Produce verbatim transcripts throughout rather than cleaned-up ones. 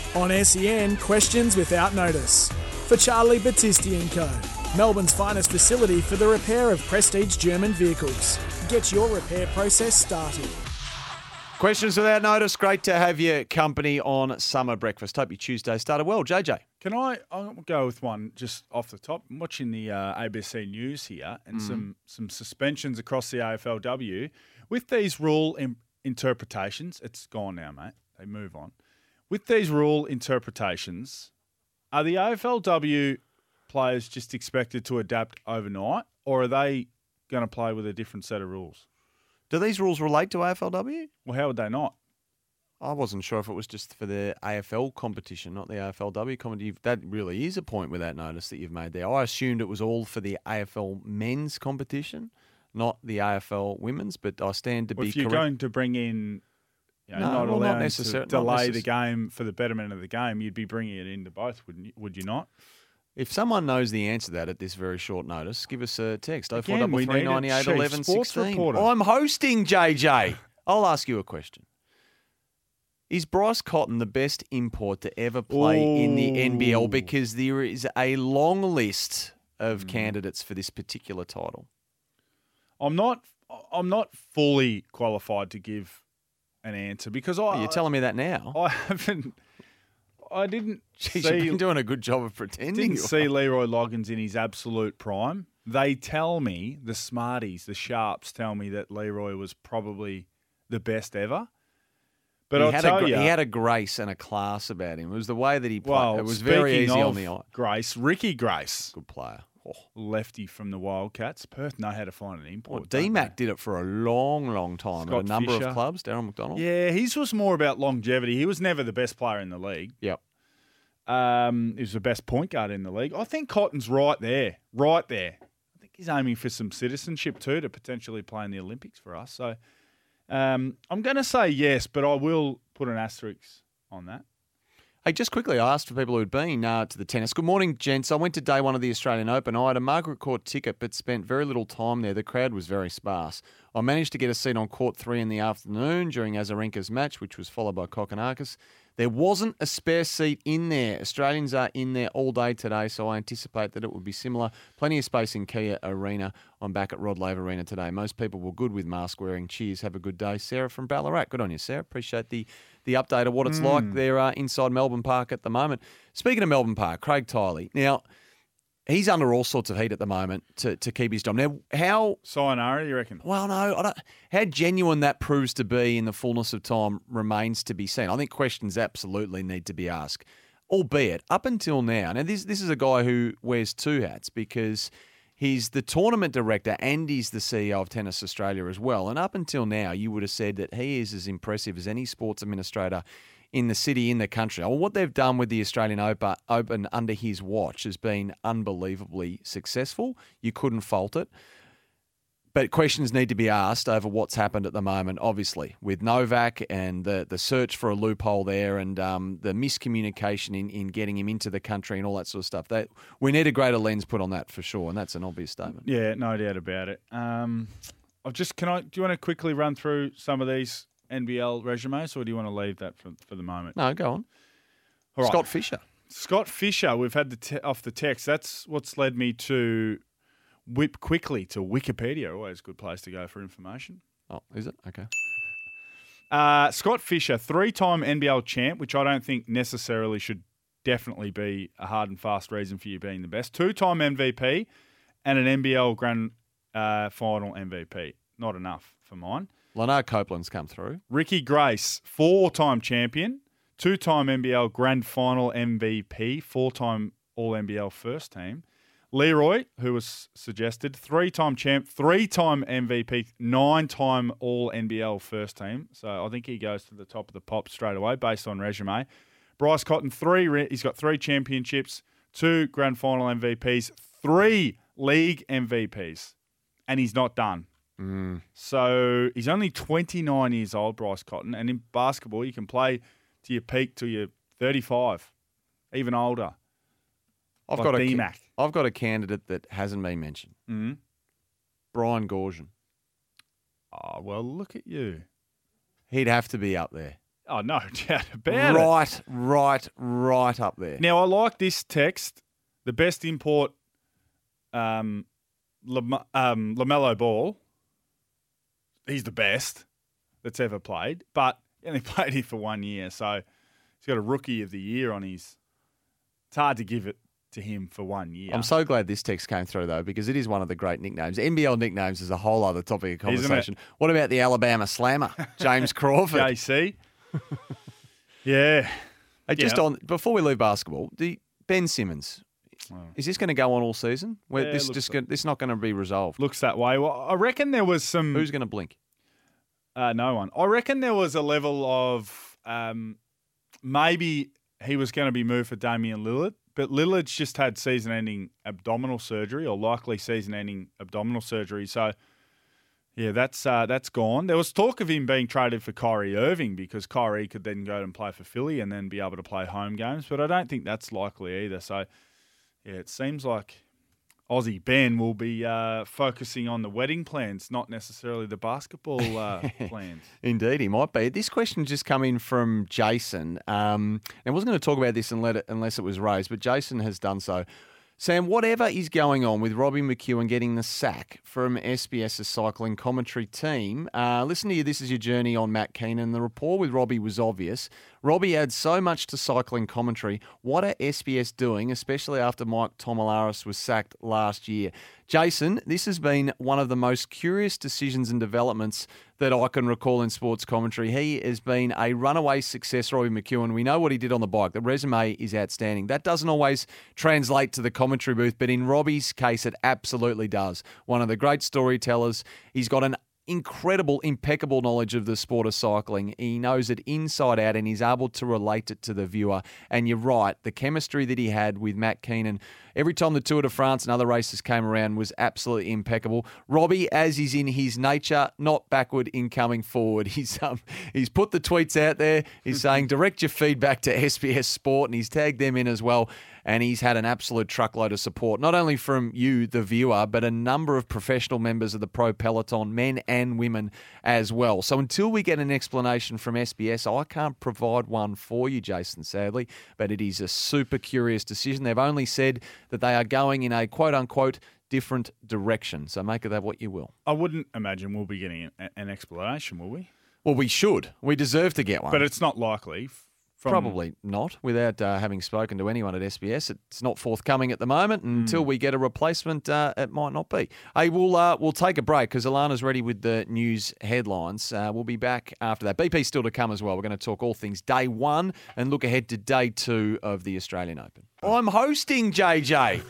On S E N, questions without notice. For Charlie Battisti and Co. Melbourne's finest facility for the repair of prestige German vehicles. Get your repair process started. Questions without notice. Great to have your company on Summer Breakfast. Hope your Tuesday started well. J J. Can I I'll go with one just off the top? I'm watching the uh, A B C News here and mm. some, some suspensions across the A F L W. With these rule in, interpretations, it's gone now, mate. They move on. With these rule interpretations, are the A F L W players just expected to adapt overnight, or are they going to play with a different set of rules? Do these rules relate to A F L W? Well, how would they not? I wasn't sure if it was just for the A F L competition, not the A F L W competition. That really is a point without notice that you've made there. I assumed it was all for the A F L men's competition, not the A F L women's, but I stand to well, be if you're correct. going to bring in, you know, no, not well, allowing not necessar- to delay not necess- the game for the betterment of the game, you'd be bringing it into both, wouldn't you? Would you not? If someone knows the answer to that at this very short notice, give us a text. oh four Again, we three three, need a nine eight, chief eleven sports sixteen. reporter. I'm hosting, J J. I'll ask you a question. Is Bryce Cotton the best import to ever play Ooh. in the N B L? Because there is a long list of mm. candidates for this particular title. I'm not. I'm not fully qualified to give an answer because I. Well, you're telling me that now. I haven't. I didn't Jeez, see. You've been doing a good job of pretending. Didn't see Leroy Loggins in his absolute prime. They tell me, the smarties, the sharps tell me that Leroy was probably the best ever. But he I'll had tell a, you, he had a grace and a class about him. It was the way that he played. Well, it was very easy of on the eye. Grace, Ricky Grace, good player. Oh, lefty from the Wildcats. Perth know how to find an import. Well, D-Mac did it for a long, long time Scott at a number Fisher. of clubs. Darren McDonald. Yeah, his was more about longevity. He was never the best player in the league. Yep. Um, he was the best point guard in the league. I think Cotton's right there, right there. I think he's aiming for some citizenship too to potentially play in the Olympics for us. So um, I'm going to say yes, but I will put an asterisk on that. Hey, just quickly, I asked for people who had been uh, to the tennis. Good morning, gents. I went to day one of the Australian Open. I had a Margaret Court ticket, but spent very little time there. The crowd was very sparse. I managed to get a seat on court three in the afternoon during Azarenka's match, which was followed by Kokkinakis. There wasn't a spare seat in there. Australians are in there all day today, so I anticipate that it would be similar. Plenty of space in Kia Arena. I'm back at Rod Laver Arena today. Most people were good with mask wearing. Cheers. Have a good day. Sarah from Ballarat. Good on you, Sarah. Appreciate the, the update of what it's mm. like there uh, inside Melbourne Park at the moment. Speaking of Melbourne Park, Craig Tiley. Now, he's under all sorts of heat at the moment to, to keep his job. Now, how... Sayonara, you reckon? Well, no. I don't, how genuine that proves to be in the fullness of time remains to be seen. I think questions absolutely need to be asked. Albeit, up until now... Now, this, this is a guy who wears two hats because he's the tournament director and he's the C E O of Tennis Australia as well. And up until now, you would have said that he is as impressive as any sports administrator in the city, in the country. Well, what they've done with the Australian Open under his watch has been unbelievably successful. You couldn't fault it. But questions need to be asked over what's happened at the moment, obviously, with Novak and the, the search for a loophole there and um, the miscommunication in, in getting him into the country and all that sort of stuff. That, we need a greater lens put on that for sure, and that's an obvious statement. Yeah, no doubt about it. Um, I've just can I? Do you want to quickly run through some of these N B L resumes, or do you want to leave that for, for the moment? No, go on. All right. Scott Fisher. Scott Fisher, we've had the te- off the text. That's what's led me to whip quickly to Wikipedia. Always a good place to go for information. Oh, is it? Okay. Uh, Scott Fisher, three-time N B L champ, which I don't think necessarily should definitely be a hard and fast reason for you being the best. Two-time M V P and an N B L Grand uh, Final M V P. Not enough for mine. Leonard Copeland's come through. Ricky Grace, four-time champion, two-time N B L Grand Final M V P, four-time All-N B L first team. Leroy, who was suggested, three-time champ, three-time M V P, nine-time All-N B L first team. So I think he goes to the top of the pop straight away based on resume. Bryce Cotton, three. He's got three championships, two Grand Final M V Ps, three league M V Ps, and he's not done. Mm. So he's only twenty-nine years old, Bryce Cotton, and in basketball you can play to your peak till you're thirty-five, even older. I've like got a D-Mac. I've got a candidate that hasn't been mentioned. Mm-hmm. Brian Goorjian. Oh, well, look at you. He'd have to be up there. Oh, no doubt about right, it. right, right up there. Now, I like this text. The best import, um, Lam- um, LaMelo Ball. He's the best that's ever played, but he only played here for one year, so he's got a Rookie of the Year on his. It's hard to give it to him for one year. I'm so glad this text came through, though, because it is one of the great nicknames. N B L nicknames is a whole other topic of conversation. What about the Alabama Slammer, James Crawford? J C. Yeah. Hey, just Yeah. on before we leave basketball, the Ben Simmons. Oh. Is this going to go on all season? Where Yeah, this it looks just so. gonna, this not going to be resolved? Looks that way. Well, I reckon there was some. Who's going to blink? Uh, no one. I reckon there was a level of um, maybe he was going to be moved for Damian Lillard, but Lillard's just had season-ending abdominal surgery, or likely season-ending abdominal surgery. So, yeah, that's uh, that's gone. There was talk of him being traded for Kyrie Irving because Kyrie could then go and play for Philly and then be able to play home games, but I don't think that's likely either. So, yeah, it seems like Aussie Ben will be uh, focusing on the wedding plans, not necessarily the basketball uh, plans. Indeed, he might be. This question just come in from Jason. Um, and I wasn't going to talk about this unless it, unless it was raised, but Jason has done so. Sam, whatever is going on with Robbie McEwen getting the sack from SBS's cycling commentary team, uh, listen to you. This is your journey on Matt Keenan. The rapport with Robbie was obvious. Robbie adds so much to cycling commentary. What are S B S doing, especially after Mike Tomalaris was sacked last year? Jason, this has been one of the most curious decisions and developments that I can recall in sports commentary. He has been a runaway success, Robbie McEwen. We know what he did on the bike. The resume is outstanding. That doesn't always translate to the commentary booth, but in Robbie's case, it absolutely does. One of the great storytellers. He's got an incredible, impeccable knowledge of the sport of cycling. He knows it inside out and he's able to relate it to the viewer. And you're right, the chemistry that he had with Matt Keenan, every time the Tour de France and other races came around was absolutely impeccable. Robbie, as is in his nature, not backward in coming forward. He's um, he's put the tweets out there. He's saying direct your feedback to S B S Sport and he's tagged them in as well. And he's had an absolute truckload of support, not only from you, the viewer, but a number of professional members of the pro peloton, men and women as well. So until we get an explanation from S B S, I can't provide one for you, Jason, sadly, but it is a super curious decision. They've only said that they are going in a quote-unquote different direction. So make of that what you will. I wouldn't imagine we'll be getting an, an explanation, will we? Well, we should. We deserve to get one. But it's not likely. From... Probably not. Without uh, having spoken to anyone at S B S, it's not forthcoming at the moment. And until we get a replacement, uh, it might not be. Hey, we'll uh, we'll take a break because Alana's ready with the news headlines. Uh, we'll be back after that. B P's still to come as well. We're going to talk all things day one and look ahead to day two of the Australian Open. I'm hosting, J J.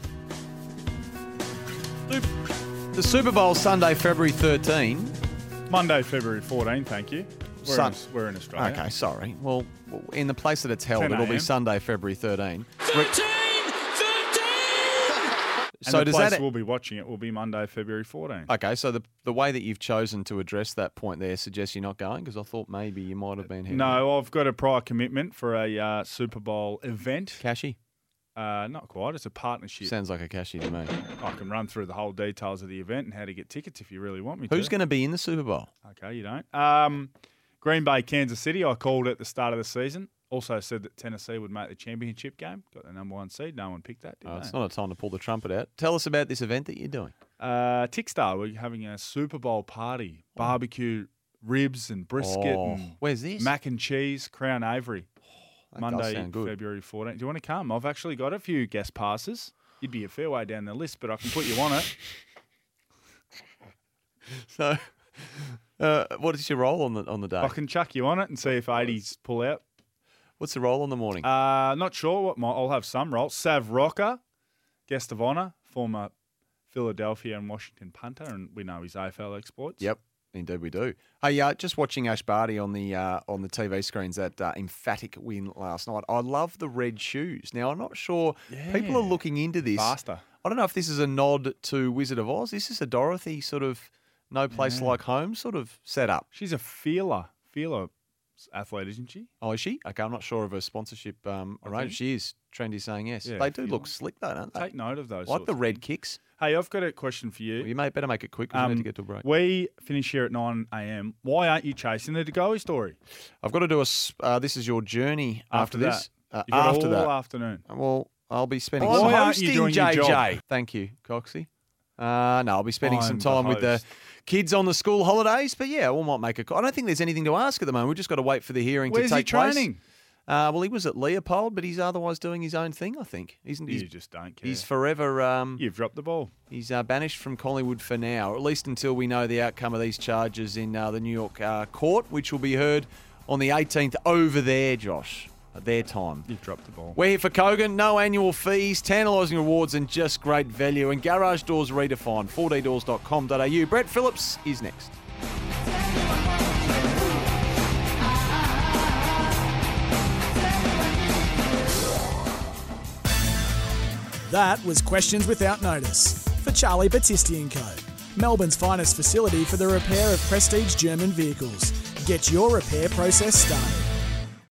The Super Bowl Sunday, February thirteenth. Monday, February fourteenth, thank you. We're, Sun- in, we're in Australia. Okay, sorry. Well, in the place that it's held, ten it'll be a.m. Sunday, February thirteenth. thirteen! thirteen! And So the does place that? we'll be watching it will be Monday, February fourteenth. Okay, so the the way that you've chosen to address that point there suggests you're not going because I thought maybe you might have been here. No, I've got a prior commitment for a uh, Super Bowl event. Cashy? Uh, not quite. It's a partnership. Sounds like a cashy to me. I can run through the whole details of the event and how to get tickets if you really want me to. Who's going to be in the Super Bowl? Okay, you don't. Um, Green Bay, Kansas City. I called at the start of the season. Also said that Tennessee would make the championship game. Got the number one seed. No one picked that, did Oh, they? it's not a time to pull the trumpet out. Tell us about this event that you're doing. Uh, Tickstar, we're having a Super Bowl party. Barbecue ribs and brisket Oh, and where's this? mac and cheese, Crown Avery. That does Monday, sound good. February fourteenth. Do you want to come? I've actually got a few guest passes. You'd be a fair way down the list, but I can put you on it. So, uh, what is your role on the on the day? I can chuck you on it and see if eighties pull out. What's the role on the morning? Uh, not sure what my, I'll have some roles. Sav Rocker, guest of honour, former Philadelphia and Washington punter, and we know his A F L exploits. Yep. Indeed, we do. Hey, uh, just watching Ash Barty on the uh, on the T V screens, that uh, emphatic win last night. I love the red shoes. Now, I'm not sure people are Yeah. looking into this. Faster. I don't know if this is a nod to Wizard of Oz. This is a Dorothy sort of no place like home sort of setup. She's a feeler, feeler athlete, isn't she? Oh, is she? Okay, I'm not sure of her sponsorship um, I arrangement. think. She is. Trendy saying yes. Yeah, they do feel look it. slick though, don't they? Take note of those. like sorts the of red things. kicks. Hey, I've got a question for you. Well, you may better make it quick because Um, we need to get to a break. We finish here at nine a.m. Why aren't you chasing the Degoe story? I've got to do a. s- Uh, this is your journey after, After this. Uh, You've got after all that, afternoon. well, I'll be spending. Why some aren't you hosting, doing your J J. job? Thank you, Coxie. Uh, no, I'll be spending some I'm the time with the host. kids on the school holidays. But yeah, we might make a call. I don't think there's anything to ask at the moment. We've just got to wait for the hearing Where's to he take place. training? Uh, well, he was at Leopold, but he's otherwise doing his own thing, I think. He's, he's, You just don't care. he's forever um, You've dropped the ball. he's uh, banished from Collingwood for now, or at least until we know the outcome of these charges in uh, the New York uh, court, which will be heard on the eighteenth over there, Josh, at their time. You've dropped the ball. We're here for Kogan. No annual fees, tantalising rewards, and just great value. And Garage Doors Redefined, four d doors dot com dot a u. Brett Phillips is next. That was Questions Without Notice for Charlie Battisti and Co. Melbourne's finest facility for the repair of prestige German vehicles. Get your repair process started.